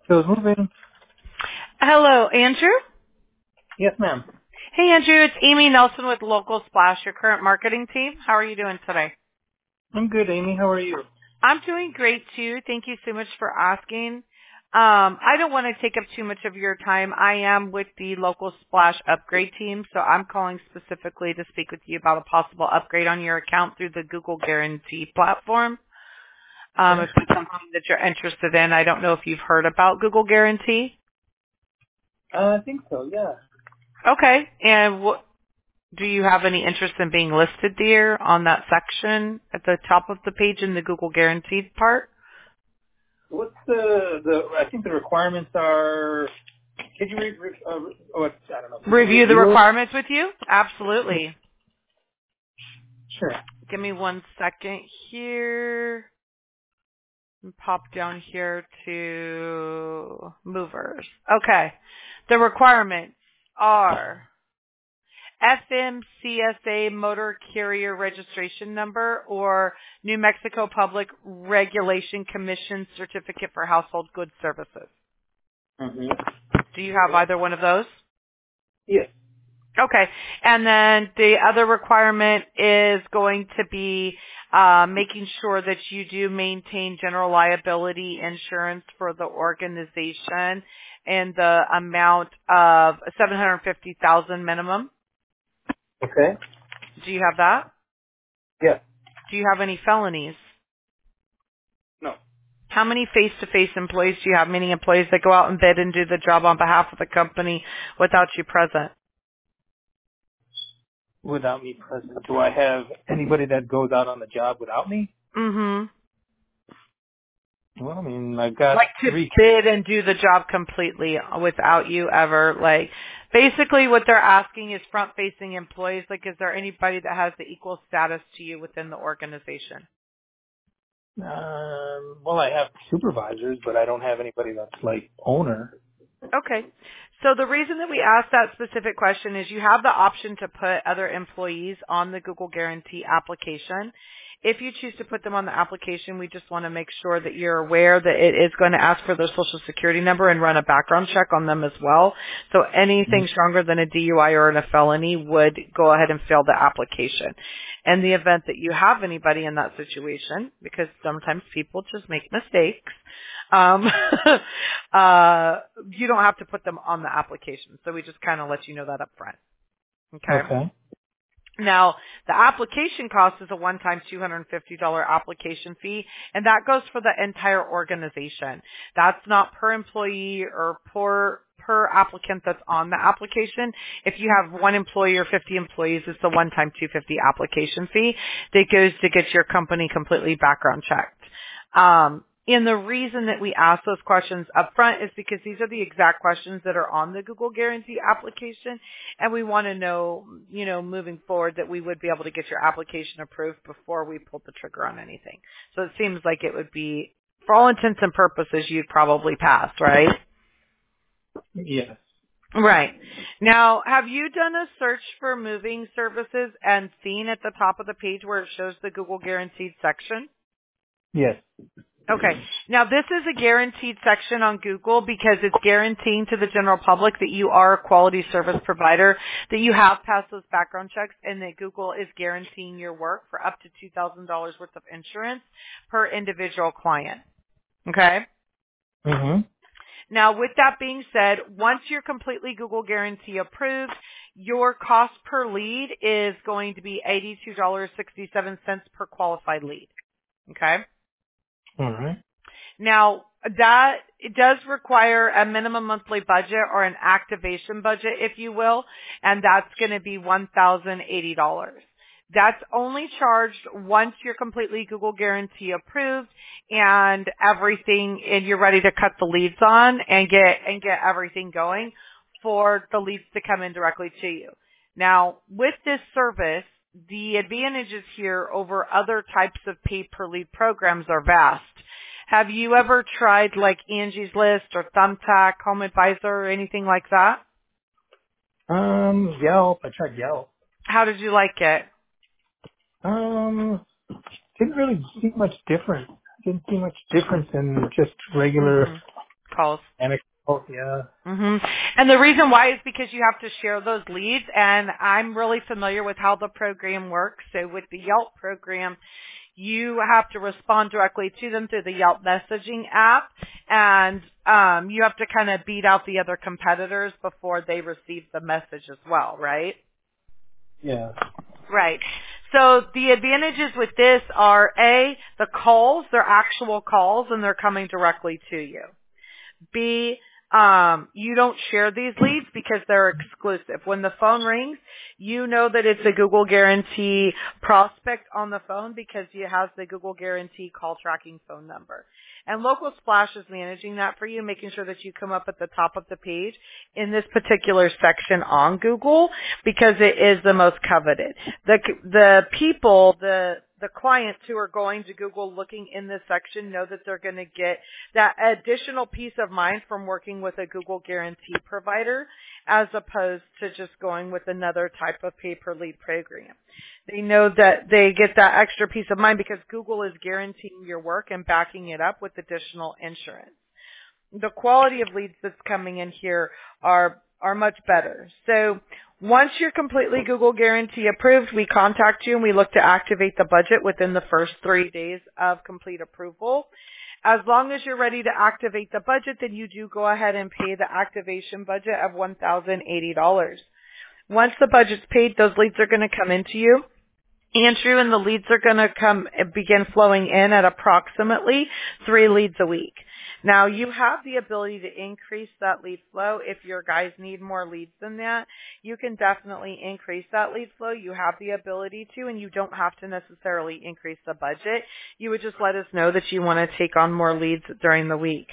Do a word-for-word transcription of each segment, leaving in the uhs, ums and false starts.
So it's moving. Hello, Andrew. Yes, ma'am. Hey, Andrew. It's Amy Nelson with Local Splash, your current marketing team. How are you doing today? I'm good, Amy. How are you? I'm doing great, too. Thank you so much for asking. Um, I don't want to take up too much of your time. I am with the Local Splash upgrade team, so I'm calling specifically to speak with you about a possible upgrade on your account through the Google Guarantee platform. Um, Okay. if it's something that you're interested in, I don't know if you've heard about Google Guarantee. Uh, I think so, yeah. Okay. And what? Do you have any interest in being listed there on that section at the top of the page in the Google Guaranteed part? What's the, the, I think the requirements are, can you read, re- uh, what, I don't know. Review the Review it? requirements with you? Absolutely. Sure. Give me one second here. And pop down here to movers. Okay. The requirements are F M C S A Motor Carrier Registration Number or New Mexico Public Regulation Commission Certificate for Household Goods Services. Mm-hmm. Do you have either one of those? Yes. Okay. And then the other requirement is going to be uh, making sure that you do maintain general liability insurance for the organization and the amount of seven hundred fifty thousand dollars minimum. Okay. Do you have that? Yes. Do you have any felonies? No. How many face-to-face employees do you have, meaning employees that go out and bid and do the job on behalf of the company without you present? Without me present. Do I have anybody that goes out on the job without me? Mm-hmm. Well, I mean, I've got Like to three. bid and do the job completely without you ever, like, basically what they're asking is front-facing employees, like, is there anybody that has the equal status to you within the organization? Um, well, I have supervisors, but I don't have anybody that's like owner. Okay. So the reason that we asked that specific question is you have the option to put other employees on the Google Guarantee application. If you choose to put them on the application, we just want to make sure that you're aware that it is going to ask for their social security number and run a background check on them as well. So anything stronger than a D U I or a felony would go ahead and fail the application. In the event that you have anybody in that situation, because sometimes people just make mistakes, um, uh, you don't have to put them on the application. So we just kind of let you know that up front. Okay. Okay. Now, the application cost is a one-time two hundred fifty dollars application fee, and that goes for the entire organization. That's not per employee or per per applicant that's on the application. If you have one employee or fifty employees, it's a one-time two hundred fifty dollars application fee that goes to get your company completely background checked. Um, and the reason that we ask those questions up front is because these are the exact questions that are on the Google Guarantee application, and we want to know, you know, moving forward that we would be able to get your application approved before we pulled the trigger on anything. So it seems like it would be, for all intents and purposes, you'd probably pass, right? Yes. Right. Now, have you done a search for moving services and seen at the top of the page where it shows the Google Guaranteed section? Yes. Okay. Now, this is a guaranteed section on Google because it's guaranteeing to the general public that you are a quality service provider, that you have passed those background checks, and that Google is guaranteeing your work for up to two thousand dollars worth of insurance per individual client. Okay? Mm-hmm. Now, with that being said, once you're completely Google Guarantee approved, your cost per lead is going to be eighty-two dollars and sixty-seven cents per qualified lead. Okay? All right. Now, that it does require a minimum monthly budget or an activation budget, if you will, and that's going to be one thousand eighty dollars. That's only charged once you're completely Google Guarantee approved and everything, and you're ready to cut the leads on and get and get everything going for the leads to come in directly to you. Now, with this service, the advantages here over other types of pay per lead programs are vast. Have you ever tried like Angie's List or Thumbtack, Home Advisor, or anything like that? Um, Yelp. I tried Yelp. How did you like it? Um, didn't really see much difference. Didn't see much difference in just regular Mm-mm. calls. And oh, yeah. hmm And the reason why is because you have to share those leads, and I'm really familiar with how the program works. So with the Yelp program, you have to respond directly to them through the Yelp messaging app, and um, you have to kind of beat out the other competitors before they receive the message as well, right? Yeah. Right. So the advantages with this are, A, the calls, they're actual calls, and they're coming directly to you. B, um, you don't share these leads because they're exclusive. When the phone rings, you know that it's a Google Guarantee prospect on the phone because it has the Google Guarantee call tracking phone number. And Local Splash is managing that for you, making sure that you come up at the top of the page in this particular section on Google because it is the most coveted. The the people, the the clients who are going to Google looking in this section know that they're going to get that additional peace of mind from working with a Google Guarantee provider as opposed to just going with another type of pay-per-lead program. They know that they get that extra peace of mind because Google is guaranteeing your work and backing it up with additional insurance. The quality of leads that's coming in here are are much better. So once you're completely Google Guarantee approved, we contact you and we look to activate the budget within the first three days of complete approval. As long as you're ready to activate the budget, then you do go ahead and pay the activation budget of one thousand eighty dollars. Once the budget's paid, those leads are going to come into you. Andrew, and the leads are going to come begin flowing in at approximately three leads a week. Now, you have the ability to increase that lead flow. If your guys need more leads than that, you can definitely increase that lead flow. You have the ability to, and you don't have to necessarily increase the budget. You would just let us know that you want to take on more leads during the week.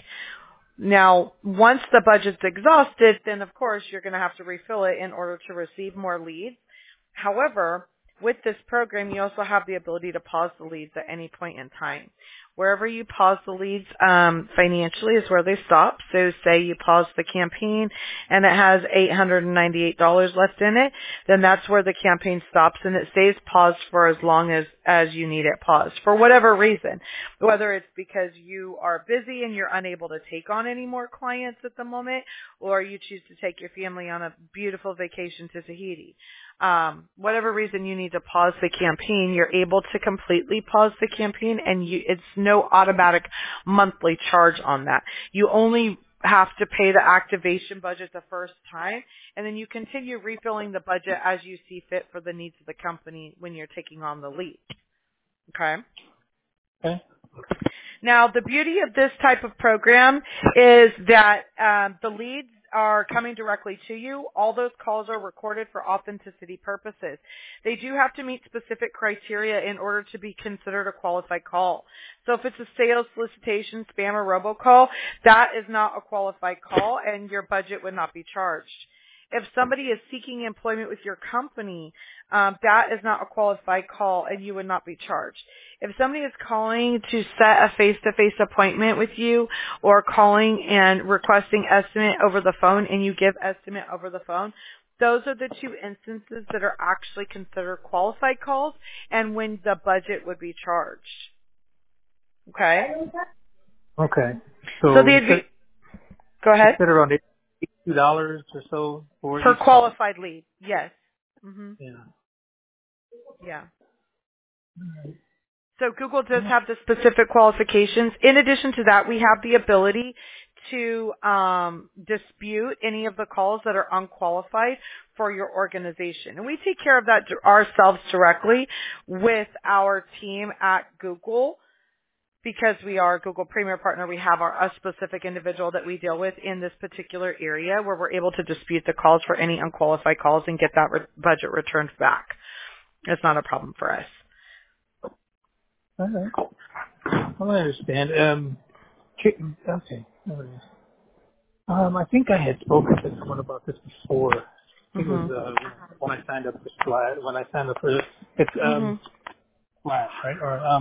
Now, once the budget's exhausted, then of course you're going to have to refill it in order to receive more leads. However, with this program, you also have the ability to pause the leads at any point in time. Wherever you pause the leads um, financially is where they stop. So say you pause the campaign and it has eight hundred ninety-eight dollars left in it, then that's where the campaign stops and it stays paused for as long as, as you need it paused for whatever reason. Whether it's because you are busy and you're unable to take on any more clients at the moment, or you choose to take your family on a beautiful vacation to Tahiti. Um, whatever reason you need to pause the campaign, you're able to completely pause the campaign, and you, it's no automatic monthly charge on that. You only have to pay the activation budget the first time, and then you continue refilling the budget as you see fit for the needs of the company when you're taking on the lead. Okay? Okay. Now, the beauty of this type of program is that um, the leads are coming directly to you. All those calls are recorded for authenticity purposes. They do have to meet specific criteria in order to be considered a qualified call. So if it's a sales solicitation, spam, or robocall, that is not a qualified call and your budget would not be charged. If somebody is seeking employment with your company, um, that is not a qualified call and you would not be charged. If somebody is calling to set a face-to-face appointment with you or calling and requesting estimate over the phone and you give estimate over the phone, those are the two instances that are actually considered qualified calls and when the budget would be charged. Okay? Okay. So, So the you adv- said, go you ahead. said around eighty-two dollars or so for For each call. qualified lead, yes. hmm Yeah. Yeah. So Google does have the specific qualifications. In addition to that, we have the ability to um, dispute any of the calls that are unqualified for your organization. And we take care of that ourselves directly with our team at Google. Because we are a Google Premier Partner, we have our, a specific individual that we deal with in this particular area where we're able to dispute the calls for any unqualified calls and get that re- budget returned back. It's not a problem for us. All right. Well, I understand. Um, ki- okay. There it is. Um, I think I had spoken to someone about this before. I think Mhm. it was uh, when I signed up for Slash. When I signed up for it's um Mhm. Slash, right? Or um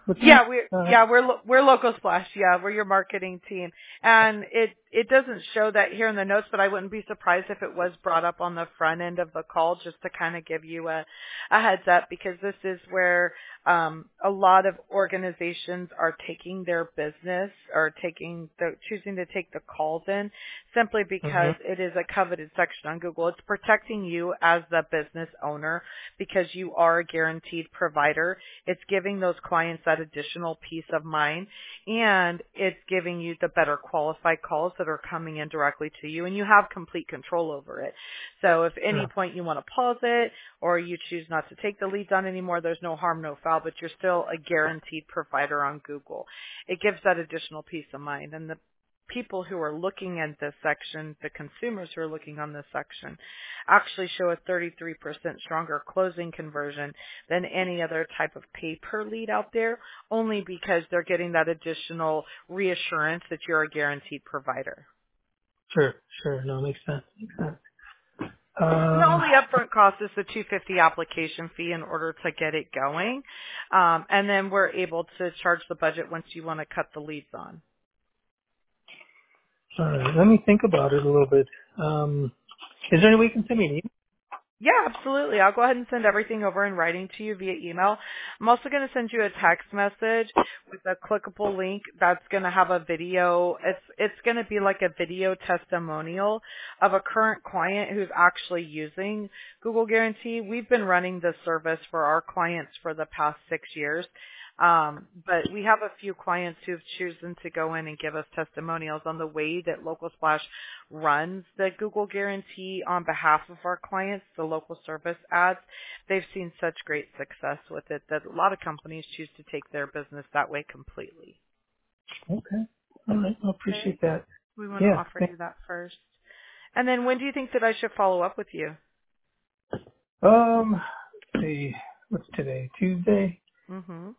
What's that? Yeah, we're Uh, yeah we're lo- we're Local Splash. Yeah, we're your marketing team, and it it doesn't show that here in the notes, but I wouldn't be surprised if it was brought up on the front end of the call, just to kind of give you a a heads up, because this is where um, a lot of organizations are taking their business or taking the choosing to take the calls in, simply because mm-hmm. it is a coveted section on Google. It's protecting you as the business owner because you are a guaranteed provider. It's giving those clients that additional peace of mind, and it's giving you the better qualified calls that are coming in directly to you, and you have complete control over it. So if at any Sure. point you want to pause it or you choose not to take the leads on anymore, there's no harm, no foul, but you're still a guaranteed provider on Google. It gives that additional peace of mind. And the people who are looking at this section, the consumers who are looking on this section, actually show a thirty-three percent stronger closing conversion than any other type of pay per lead out there, only because they're getting that additional reassurance that you're a guaranteed provider. Sure. Sure. No, makes sense. Makes sense. And the Um, only upfront cost is the two hundred fifty dollars application fee in order to get it going. Um, and then we're able to charge the budget once you want to cut the leads on. all right. Let me think about it a little bit. Um, is there any way you can send me an email? Yeah, absolutely. I'll go ahead and send everything over in writing to you via email. I'm also going to send you a text message with a clickable link that's going to have a video. It's it's going to be like a video testimonial of a current client who's actually using Google Guarantee. We've been running this service for our clients for the past six years. Um, but we have a few clients who've chosen to go in and give us testimonials on the way that Local Splash runs the Google Guarantee on behalf of our clients, the local service ads. They've seen such great success with it that a lot of companies choose to take their business that way completely. Okay. All right. I Okay. appreciate that. We want to Yeah. offer thank- you that first. And then when do you think that I should follow up with you? Um, let's see. What's today? Tuesday? Mm-hmm.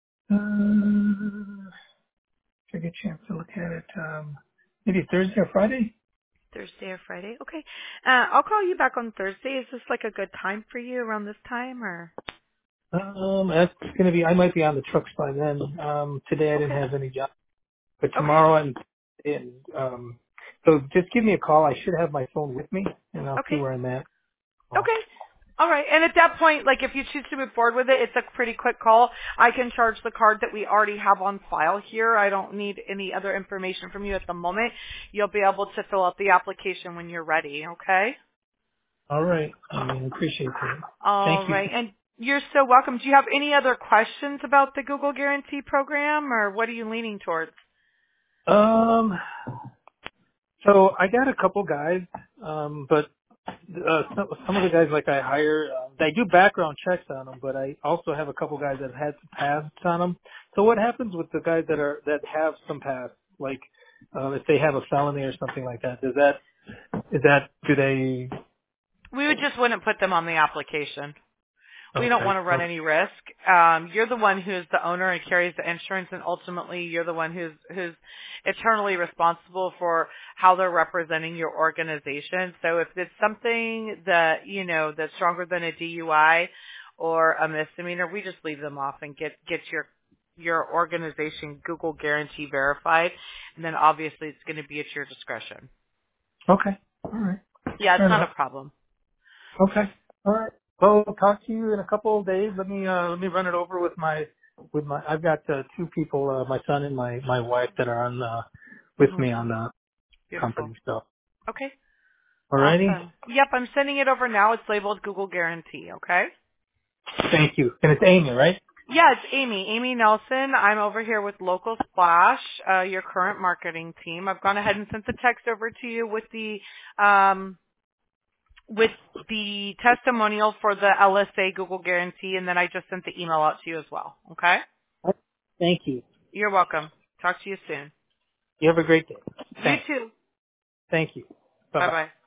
Uh, if I get a chance to look at it, um, maybe Thursday or Friday? Thursday or Friday? Okay. Uh, I'll call you back on Thursday. Is this like a good time for you around this time or? Um, that's going to be, I might be on the trucks by then. Um, today I didn't Okay. have any job, but Okay. tomorrow I'm in. Um, so just give me a call. I should have my phone with me and I'll see Okay. where I'm at. Oh, Okay. All right. And at that point, like if you choose to move forward with it, it's a pretty quick call. I can charge the card that we already have on file here. I don't need any other information from you at the moment. You'll be able to fill out the application when you're ready. Okay. all right. I mean, appreciate it. All Thank you. right. And you're so welcome. Do you have any other questions about the Google Guarantee program, or what are you leaning towards? Um, so I got a couple guys, um, but uh, some, some of the guys like I hire, uh, they do background checks on them, but I also have a couple guys that have had some pasts on them. So what happens with the guys that are that have some pasts, like uh, if they have a felony or something like that? Does that is that do they? We would just wouldn't put them on the application. We don't Okay, want to run okay, any risk. Um, you're the one who's the owner and carries the insurance, and ultimately you're the one who's who's eternally responsible for how they're representing your organization. So if it's something that you know that's stronger than a D U I or a misdemeanor, we just leave them off and get get your your organization Google Guarantee verified, and then obviously it's going to be at your discretion. okay. All right, Yeah, it's fair not enough. a problem. Okay, all right. Well, I'll talk to you in a couple of days. Let me uh, let me run it over with my with my. I've got uh, two people, uh, my son and my my wife, that are on uh, with Hmm. me on the Beautiful. company stuff. Okay. Alrighty. Awesome. Yep, I'm sending it over now. It's labeled Google Guarantee, okay? Thank you. And it's Amy, right? Yeah, it's Amy. Amy Nelson. I'm over here with Local Splash, uh, your current marketing team. I've gone ahead and sent the text over to you with the um, with the testimonial for the L S A Google Guarantee, and then I just sent the email out to you as well, okay? Thank you. You're welcome. Talk to you soon. You have a great day. You Thanks. too. Thank you. Bye bye. Bye-bye.